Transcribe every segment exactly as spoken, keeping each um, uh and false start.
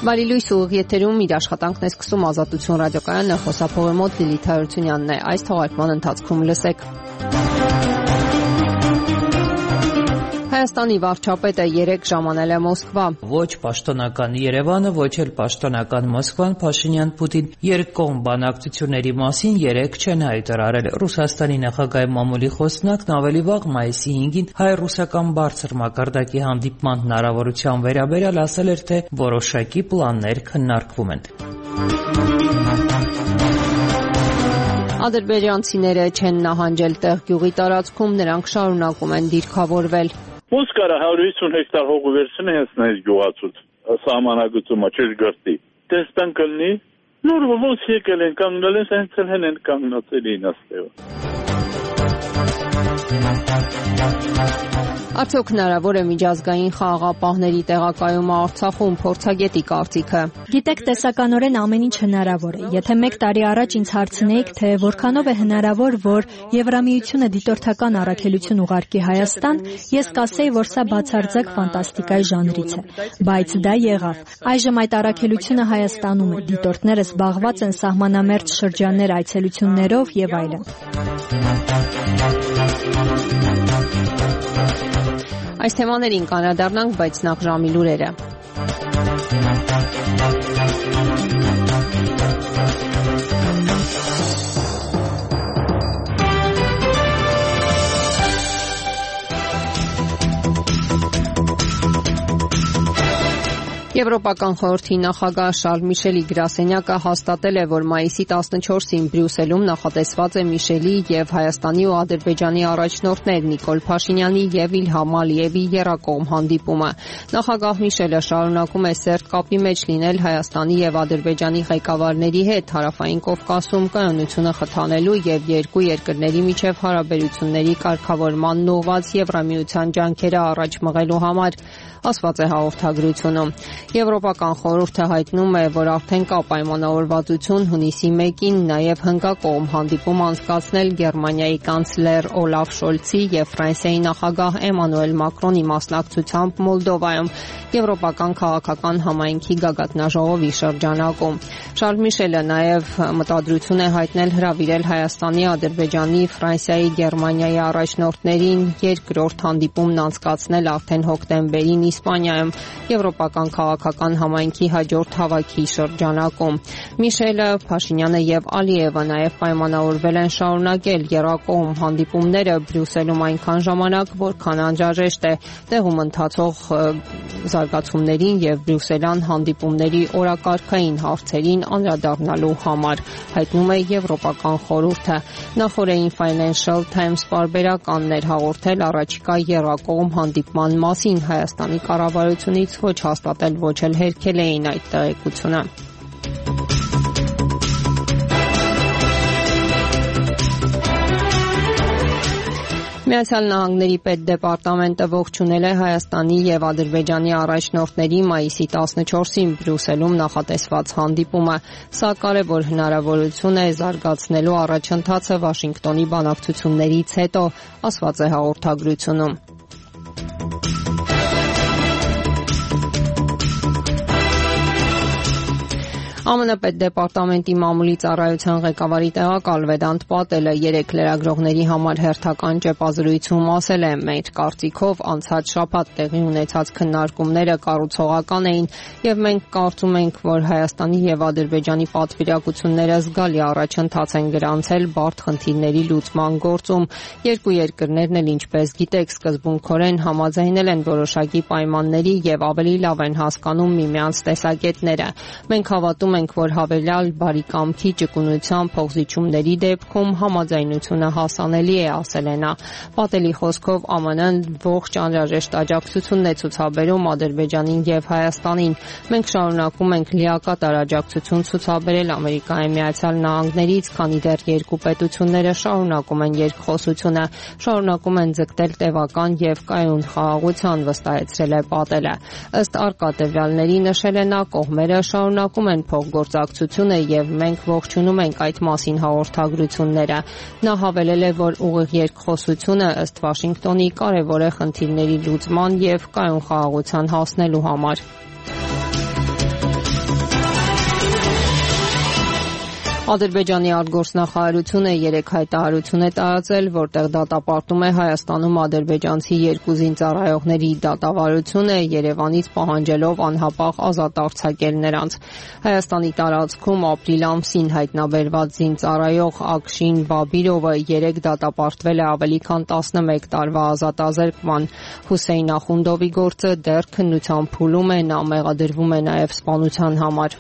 Վարի լույս ուղիղ եթերում իր աշխատանքն է սկսում Ազատություն ռադիոկայանը, խոսափողի մոտ Լիլիթ Հարությունյանն է։ Այս թողարկման ընթացքում լսեք. Հայաստանի վարչապետը երեկ ժամանել է Մոսկվա։ Ոչ պաշտոնական Երևանը, ոչ էլ պաշտոնական Մոսկվան Փաշինյան-Պուտին երկկողմ բանակցությունների մասին երեկ չեն հայտարարել։ Ռուսաստանի նախագահի մամուլի խոսնակն ավելի վաղ մայիսի հինգին հայ-ռուսական բարձր մակարդակի հանդիպման հնարավորության վերաբերյալ ասել էր, թե որոշակի պլաններ քննարկվում են։ Ադրբեջանցիները չեն նահանջել տեղգյուղի տարածքում, նրանք շարունակում են դիրքավորվել։ Ոնց կարա հարյուր հիսուն հեկտար հողը վերցնի հենց նայից գյուղացուց սահմանագծումը չժգրտի։ Տեստան կլնի, նոր ոնց եկել են կանգնել են, հենց հեն են կանգնացել են աստեղը։ Արդյոք հնարավոր է միջազգային խաղաղապահների տեղակայումը Արցախում, փորձագետի կարծիքը։ Գիտեք, տեսականորեն ամեն ինչ հնարավոր է։ Եթե մեկ տարի առաջ ինձ հարցնեիք, թե որքանով է հնարավոր, որ Եվրամիությունը դիտորդական առաքելություն ուղարկի Հայաստան, ես կասեի, որ սա բացարձակ ֆանտաստիկայի ժանրից է։ Բայց դա եղավ։ Այժմ այդ առաքելությունը Հայաստանում է։ Դիտորդները զբաղված են սահմանամերձ շրջաններ այցելություններով եւ այլն։ Այս թեմաներին կանրադառնանք, բայց նախ ժամի լուրերը։ Եվրոպական խորհրդի նախագահ Շարլ Միշելի գրասենյակը հաստատել է, որ մայիսի տասնչորսին Բրյուսելում նախատեսված է Միշելի եւ Հայաստանի ու Ադրբեջանի առաջնորդներ Նիկոլ Փաշինյանի եւ Իլհամ Ալիևի եռակողմ հանդիպումը։ Նախագահ Միշելը շարունակում է սերտ կապի մեջ լինել Հայաստանի եւ Ադրբեջանի ղեկավարների հետ Հարավային Կովկասում կայունությունը խթանելու եւ երկու երկրների միջև հարաբերությունների կարգավորման ուղղված Եվրամիության ջանքերը առաջ մղելու համար, ասված է հաղորդագրությունում։ Եվրոպական խորհուրդը հայտնում է, որ արդեն կա պայմանավորվածություն հունիսի մեկին նաև հնգակողմ հանդիպում անցկացնել Գերմանիայի կանցլեր Օլաֆ Շոլցի եւ Ֆրանսիայի նախագահ Էմանուել Մակրոնի մասնակցությամբ Մոլդովայում Եվրոպական քաղաքական համայնքի գագաթնաժողովի շրջանակում։ Շարլ Միշելը նաև մտադրություն է հայտնել հրավիրել Հայաստանի, Ադրբեջանի, Ֆրանսիայի, Գերմանիայի առաջնորդներին երկրորդ հանդիպումն անցկացնել արդեն հոկտեմբերին Իսպանիայում Եվրոպական քաղաքական համայնքի հաջորդ հավաքի շրջանակում։ Միշելը, Փաշինյանը եւ Ալիևը նաև պայմանավորվել են շարունակել եռակողմ հանդիպումները Բրյուսելում այնքան ժամանակ, որքան անհրաժեշտ է տեղում ընթացող զարգացումներին եւ բրյուսելյան հանդիպումների օրակարգային հարցերին անդրադառնալու համար, հայտնում է Եվրոպական խորհուրդը։ Նախորդին Financial Times պարբերականն էր հաղորդել առաջիկա եռակողմ հանդիպման մասին Հայաստանի կառավարությունից ոչ հաստատել, ոչ էլ հերքել էին այդ տեղեկությունը։ Միացյալ Նահանգների պետդեպարտամենտը ողջունել է Հայաստանի եւ Ադրբեջանի առաջնորդների մայիսի տասնչորսին Բրյուսելում նախատեսված հանդիպումը։ Սա կարևոր հնարավորություն է զարգացնելու առաջընթացը Վաշինգտոնի բանակցություններից հետո, ասված է հաղորդագրությունում։ ԱՄՆ պետդեպարտամենտի մամուլի ծառայության ղեկավարի տեղակալ Վեդանտ Պատելը երեկ լրագրողների համար հերթական ճեպազրույցում ասել է. «Մեր կարծիքով անցած շաբաթ տեղի ունեցած քննարկումները կառուցողական էին եւ մենք կարծում ենք, որ Հայաստանի եւ Ադրբեջանի պատվիրակությունները զգալի առաջընթաց են գրանցել բարդ խնդիրների լուծման գործում։ Երկու երկրներն էլ, ինչպես գիտեք, սկզբունքորեն համաձայնել են որոշակի պայմանների եւ ավելի լավ են հասկանում միմյանց տեսակետները։ Մենք հավատում ենք, որ հավելյալ բարիկամքի, ճկունության, փոխզիջումների դեպքում համաձայնությունը հասանելի է», ասել է նա։ Պատելի խոսքով ԱՄՆ-ն ողջ անհրաժեշտ աջակցությունն է ցուցաբերում Ադրբեջանին եւ Հայաստանին։ Մենք շարունակում ենք լիակատար աջակցություն ցուցաբերել Ամերիկայի Միացյալ Նահանգներից, քանի դեռ երկու պետությունները շարունակում են երկխոսությունը, շարունակում են ձգտել տևական եւ կայուն խաղաղության, վստահեցրել է Պատելը։ Ըստ առկա տվյալների, նշել է նա, կողմերը շարունակում են փոխգործակցությունը եւ մենք ողջունում ենք այդ մասին հաղորդագրությունները։ Նա հավելել է, որ ուղիղ երկխոսությունը ըստ Վաշինգտոնի կարևոր է խնդիրների լուծման եւ կայուն խաղաղության հասնելու համար։ Ադրբեջանի արտգործնախարարությունը երեք հայտարարություն է տարածել, որտեղ դատապարտում է Հայաստանում ադրբեջանցի երկու զինծառայողների դատավարությունը, Երևանից պահանջելով անհապաղ ազատ արձակել նրանց։ Հայաստանի տարածքում ապրիլ ամսին հայտնաբերված զինծառայող Ակշին Բաբիրովը երեկ դատապարտվել է ավելի քան տասնմեկ տարվա ազատազրկման։ Հուսեյն Ախունդովի գործը դեռ քննության փուլում է, նա մեղադրվում է նաև սպանության համար։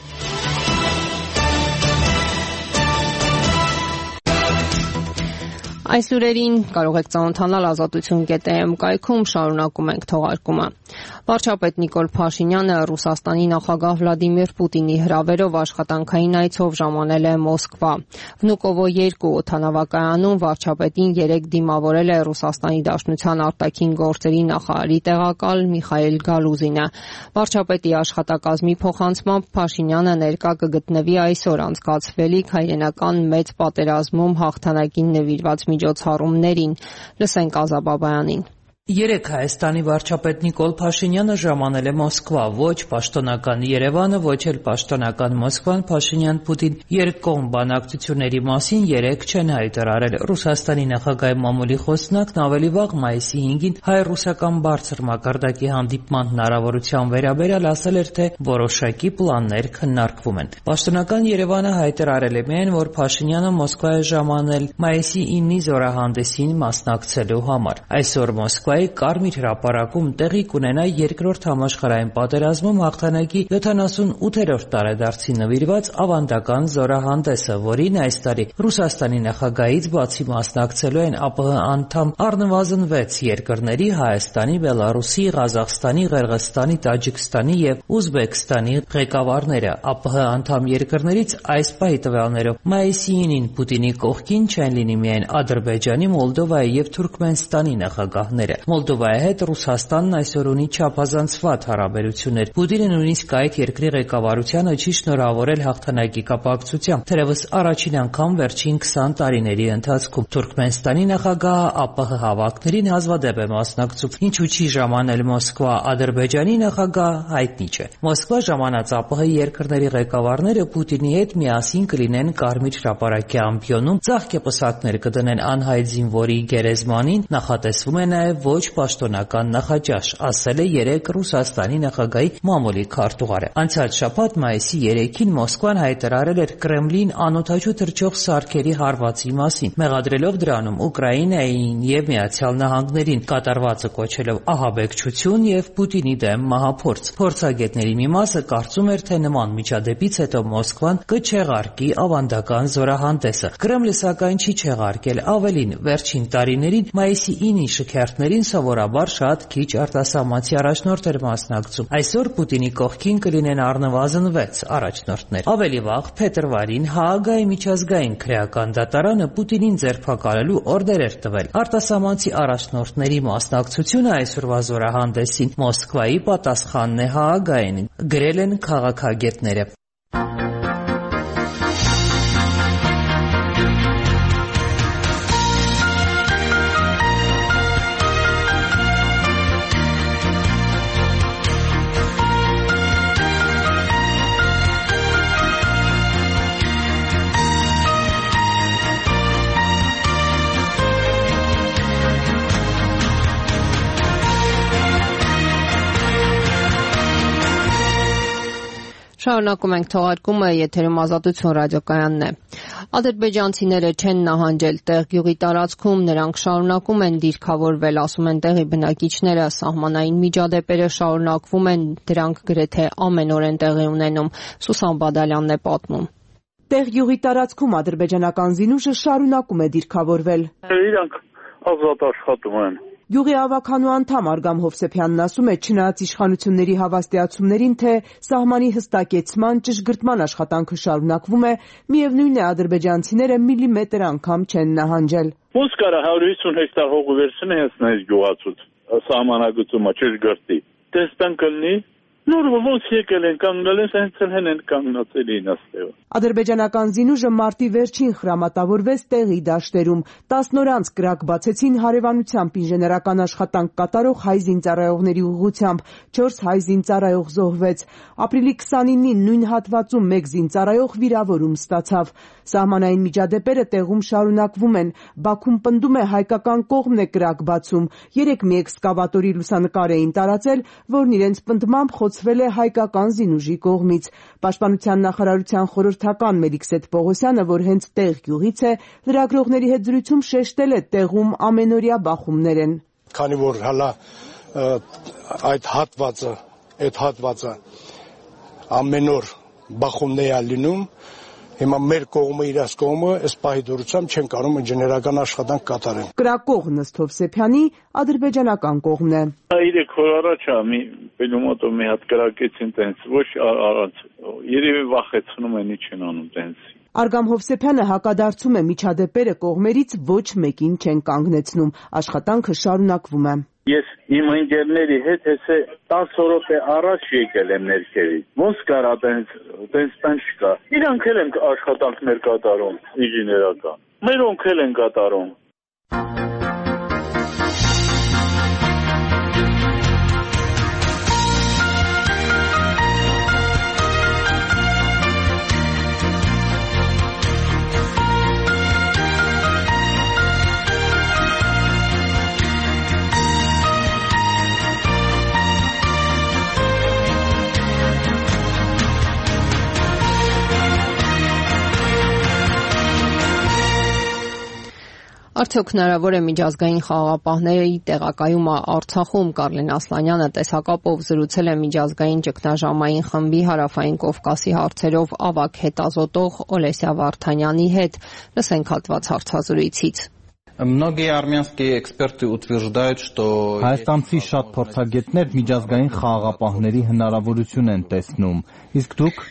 Այս լուրերին կարող եք ծանոթանալ ազատություն կետ է էմ կայքում, շարունակում ենք թողարկումը։ Վարչապետ Նիկոլ Փաշինյանը Ռուսաստանի նախագահ Վլադիմիր Պուտինի հրավերով աշխատանքային այցով ժամանել է Մոսկվա։ Վնուկովո երկու օդանավակայանում վարչապետին երեկ դիմավորել է Ռուսաստանի Դաշնության արտաքին գործերի նախարարի տեղակալ Միխայել Գալուզինը։ Վարչապետի աշխատակազմի փոխանցմամբ Փաշինյանը ներկա կգտնվի այսօր անցկացվելիք հայրենական մեծ պատերազմում հաղթանակին նվիրված միջոցառումներին։ Լսենք Ազա Բաբայանին։ Երեկ Հայաստանի վարչապետ Նիկոլ Փաշինյանը ժամանել է Մոսկվա, ոչ պաշտոնական Երևանը, ոչ էլ պաշտոնական Մոսկվան Փաշինյան-Պուտին երկկողմ բանակցությունների մասին երեկ չեն հայտարարել։ Ռուսաստանի նախագահի մամուլի խոսնակն ավելի վաղ մայիսի հինգին հայ-ռուսական բարձր մակարդակի հանդիպման հնարավորության վերաբերյալ ասել էր, թե որոշակի պլաններ քննարկվում են։ Պաշտոնական Երևանը հայտարարել է միայն, որ Փաշինյանը Մոսկվա է ժամանել մայիսի իննի զորահանդեսին մասնակցելու համար։ Այսօր Մոսկվա Կարմիր հրապարակում տեղի կունենա երկրորդ համաշխարհային պատերազմում հաղթանակի յոթանասունութերորդ տարեդարձին նվիրված ավանդական զորահանդեսը, որին այս տարի Ռուսաստանի նախագահից բացի մասնակցելու են ԱՊՀ անդամ առնվազն վեց երկրների՝ Հայաստանի, Բելարուսի, Ղազախստանի, Ղырղызստանի, Տաջիկստանի և Ուզբեկստանի ղեկավարները։ ԱՊՀ անդամ երկրներից այս պահի տվյալներով մայիսի ինին Պուտինի կողքին չեն լինի միայն Ադրբեջանի, Մոլդովայի և Թուրքմենստանի նախագահները։ Մոլդովայի հետ Ռուսաստանն այսօր ունի չափազանցված հարաբերություններ։ Պուտինը նույնիսկ այդ երկրի ղեկավարությանը չի շնորհավորել հաղթանակի կապակցությամբ, թերևս առաջին անգամ վերջին քսան տարիների ընթացքում։ Թուրքմենստանի նախագահը ԱՊՀ հավաքներին հազվադեպ է մասնակցում, ինչու չի ժամանել Մոսկվա։ Ադրբեջանի նախագահը հայտնի չէ։ Մոսկվա ժամանած ԱՊՀ երկրների ղեկավարները Պուտինի հետ միասին կլինեն Կարմիր հրապարակի ամբիոնում, ծաղկեպսակներ կդնեն անհայտ զինվորի գերեզմանին, նախատեսվում է նաև ոչ պաշտոնական նախաճաշ, ասել է երեկ Ռուսաստանի նախագահի մամուլի քարտուղարը։ Անցյալ շաբաթ մայիսի երեքին Մոսկվան հայտարարել էր Կրեմլին անօդաչու թռչող սարքերի հարվածի մասին, մեղադրելով դրանում Ուկրաինային և Միացյալ Նահանգներին, կատարվածը կոչելով ահաբեկչություն և Պուտինի դեմ մահափորձ։ Փորձագետների մի մասը կարծում էր, թե նման միջադեպից հետո Մոսկվան կչեղարկի ավանդական զորահանդեսը։ Կրեմլը սակայն չի չեղարկել, ավելին, վերջին տարիներին մայիսի ինի շքերթներին սովորաբար շատ քիչ արտասահմանցի առաջնորդ էր մասնակցում։ Այսօր Պուտինի կողքին կլինեն առնվազն վեց առաջնորդներ։ Ավելի վաղ փետրվարին Հաագայի միջազգային քրեական դատարանը Պուտինին ձերբակալելու օրդեր էր տվել։ Արտասահմանցի առաջնորդների մասնակցությունը այսօրվա զորահանդեսին Մոսկվայի պատասխանն է Հաագային, գրել են քաղաքագետները։ Շարունակում ենք թողարկումը, եթերում Ազատություն ռադիոկայանն է։ Ադրբեջանցիները չեն նահանջել տեղգյուղի տարածքում, նրանք շարունակում են դիրքավորվել, ասում են տեղի բնակիչները, սահմանային միջադեպերը շարունակվում են, դրանք գրեթե ամենօր են տեղի ունենում։ Սուսան Բադալյանն է պատմում։ Տեղգյուղի տարածքում ադրբեջանական զինուշը շարունակում է դիրքավորվել։ Իրանք ազատ աշխատում են։ Գյուղի ավագանու անդամ Արգամ Հովսեփյանն ասում է, չնայած իշխանությունների հավաստիացումներին, թե սահմանի հստակեցման, ճշգրտման աշխատանքը շարունակվում է, միևնույն է ադրբեջանցիները միլիմետր անգամ չեն նահանջել։ Մոսկվա հարյուր հիսուն հեկտար հողը վերցնի հենց նայից գյուղացուց, սահմանագծումը ճշգրտի։ Տեստան կլնի, Նոր ոնց եկել են կանգնել են, հենց հեն են կանգնացել էին աստեղը։ Ադրբեջանական զինուժը մարտի վերջին խրամատավորվեց տեղի դաշտերում։ տասն օր անց կրակ բացեցին հարևանությամբ ինժեներական աշխատանք կատարող հայ զինծառայողների ուղղությամբ, չորս հայ զինծառայող զոհվեց։ Ապրիլի քսանինին նույն հատվածում մեկ զինծառայող վիրավորում ստացավ։ Սահմանային միջադեպերը տեղում շարունակվում են։ Բաքուն պնդում է հայկական կողմն է կրակ բացում։ Երեկ մի էքսկավատորի լուսանկար էին տարածել, որն իրենց պնդմամբ խոցվել է հայկական զինուժի կողմից։ Պաշտպանության նախարարության խորհրդական Մելիքսեթ Պողոսյանը, որ հենց տեղ գյուղից է, լրագրողների հետ զրույցում շեշտել է տեղում ամենօրյա բախումներ են։ Քանի որ հալա այդ հատվածը, այդ հատվածը ամեն օր բախումներ է լինում, հիմա մեր կողմը, իրաց կողմը, այս պահի դուրսությամբ չեն կարող ինժեներական աշխատանք կատարեն։ Կրակող Նստ Հովսեփյանի ադրբեջանական կողմն է։ Երեք օր առաջ մի պելոմոտով մի հատ կրակեցին տենց, ոչ առանց, երևի վախեցնում են, ինչ են անում տենց։ Արգամ Հովսեփյանը հակադարձում է միջադեպերը կողմերից ոչ մեկին չեն կանգնեցնում, աշխատանքը շարունակվում է։ Ես իմ ընկերների հետ հեսե տասը րոպե առաջ եկել եմ ներքևից։ Ոնց կարա տենց տենց տենց չկա։ Իրանք էլ են աշխատանքներ կատարում, ինժեներական։ Մերոնք էլ են կատարում։ Արդյոք հնարավոր է միջազգային խաղաղապահների տեղակայումը Արցախում։ Կարլեն Ասլանյանը տեսակապով զրուցել է միջազգային ճգնաժամային խմբի Հարավային Կովկասի հարցերով ավագ հետազոտող Օլեսիա Վարդանյանի հետ։ Լսենք հատված հարցազրույցից։ Многие армянские эксперты утверждают, что հայաստանցի շատ փորձագետներ միջազգային խաղաղապահների հնարավորություն են տեսնում։ Իսկ դուք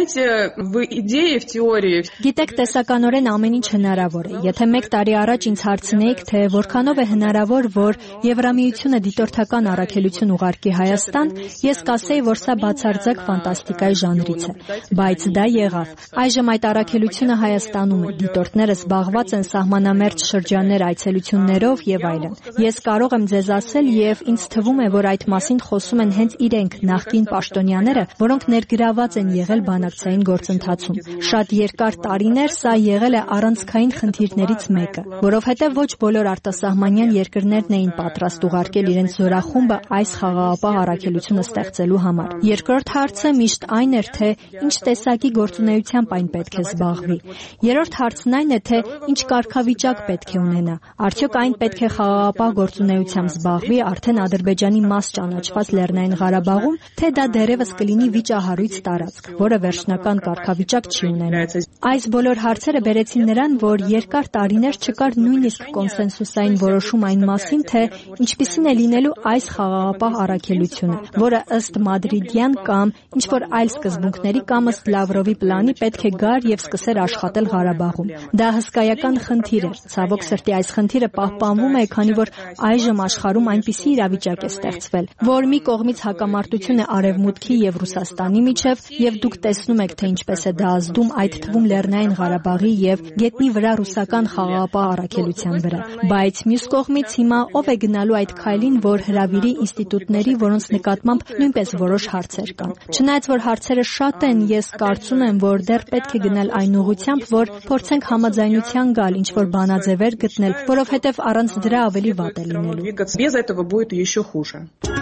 Գիտեք, տեսականորեն ամեն ինչ հնարավոր է։ Եթե մեկ տարի առաջ ինձ հարցնեիք, թե որքանով է հնարավոր, որ Եվրամիությունը դիտորդական առաքելություն ուղարկի Հայաստան, ես կասեի, որ սա բացարձակ ֆանտաստիկայի ժանրից է։ Բայց դա եղավ։ Այժմ այդ առաքելությունը Հայաստանում է։ Դիտորդները զբաղված են սահմանամերձ շրջաններ այցելություններով եւ այլն։ Ես կարող եմ ձեզ ասել եւ ինձ թվում է, որ այդ մասին խոսում են հենց իրենք նախկին պաշտոնյաները, որոնք ներգրաված են եղել բանակցային գործընթացում։ Շատ երկար տարիներ սա եղել է առանցքային խնդիրներից մեկը, որովհետեւ ոչ բոլոր արտասահմանյան երկրներն էին պատրաստ ուղարկել իրենց զորախումբը այս խաղաղապահ առաքելությունը ստեղծելու համար։ Երկրորդ հարցը միշտ այն էր, թե ինչ տեսակի գործունեությամբ այն պետք է զբաղվի։ Երրորդ հարցն այն է, թե ինչ կարգավիճակ պետք է ունենա։ Արդյոք այն պետք է խաղաղապահ գործունեությամբ զբաղվի արդեն Ադրբեջանի մաս ճանաչված Լեռնային Ղարաբաղում, թե դա դեռևս կլինի վիճահարույց տարածք, որը վերջնական կարգավիճակ չի ունենա։ Այս բոլոր հարցերը բերեցին նրան, որ երկար տարիներ չկար նույնիսկ կոնսենսուսային որոշում այն մասին, թե ինչպիսին է լինելու այս խաղաղապահ առաքելությունը, որը ըստ մադրիդյան կամ ինչ-որ այլ սկզբունքների կամ ըստ Լավրովի պլանի պետք է գար եւ սկսեր աշխատել Ղարաբաղում։ Դա հսկայական խնդիր էր։ Ցավոք սրտի այս խնդիրը պահպանվում է, քանի որ այժմ աշխարհում այնպիսի իրավիճակ է ստեղծվել, որ մի կողմից հակամարտություն է Արևմուտքի եւ Ռուսաստանի միջև, եւ դուք տեսնում եք, թե ինչպես է դա ազդում այդ թվում Լեռնային Ղարաբաղի եւ գետնի վրա ռուսական խաղաղապահ առաքելության վրա։ Բայց մյուս կողմից հիմա ով է գնալու այդ քայլին, որ հրավիրի ինստիտուտների, որոնց նկատմամբ նույնպես որոշ հարցեր կան։ Չնայած որ հարցերը շատ են, ես կարծում եմ, որ դեռ պետք է գնալ այն ուղղությամբ, որ փորձենք համաձայնության գալ, ինչ որ բանաձևեր գտնել, որովհետև առանց դրա ավելի վատ է լինելու։ Без этого будет еще хуже.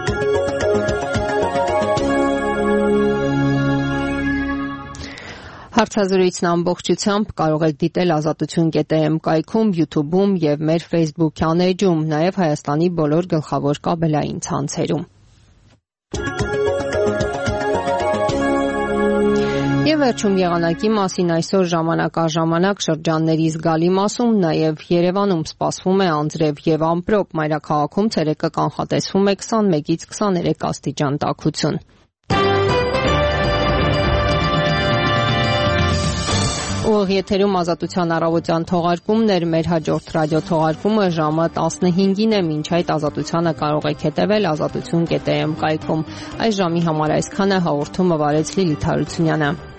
Հարցազրույցն ամբողջությամբ կարող եք դիտել ազատություն կետ էմ կայքում, YouTube-ում եւ մեր Facebook-յան էջում, նաեւ Հայաստանի բոլոր գլխավոր կաբելային ցանցերում։ Եվ վերջում եղանակի մասին այսօր ժամանակ առ ժամանակ շրջանների զգալի մասում, նաև Երևանում սպասվում է անձրև եւ ամպրոպ, մայրաքաղաքում ցերեկը կանխատեսվում է քսանմեկից քսաներեք աստիճան տաքություն։ Ուղիղ եթերում Ազատության առավոտյան թողարկումներ, մեր հաջորդ ռադիո թողարկումը ժամը տասնհինգին է, մինչ այդ Ազատությանը կարող եք հետևել ազատություն կետ է էմ կայքում։ Այս ժամի համար այսքանը, հաղորդումը վարեց Լիլիթ Հարությունյանը։